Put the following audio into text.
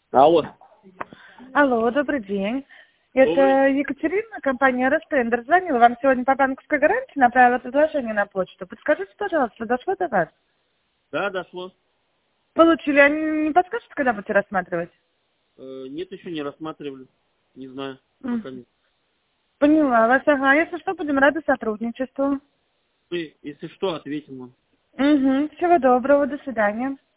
Алло. Алло, добрый день. Это Добрый. Екатерина, компания Ростендер. Звонила вам сегодня по банковской гарантии, направила предложение на почту. Подскажите, пожалуйста, дошло до вас? Да, дошло. Получили, а не подскажете, когда будете рассматривать? Нет, еще не рассматривали. Не знаю, М, пока нет. Поняла вас, ага. Если что, будем рады сотрудничеству. Если что, ответим вам. Угу. Всего доброго, до свидания.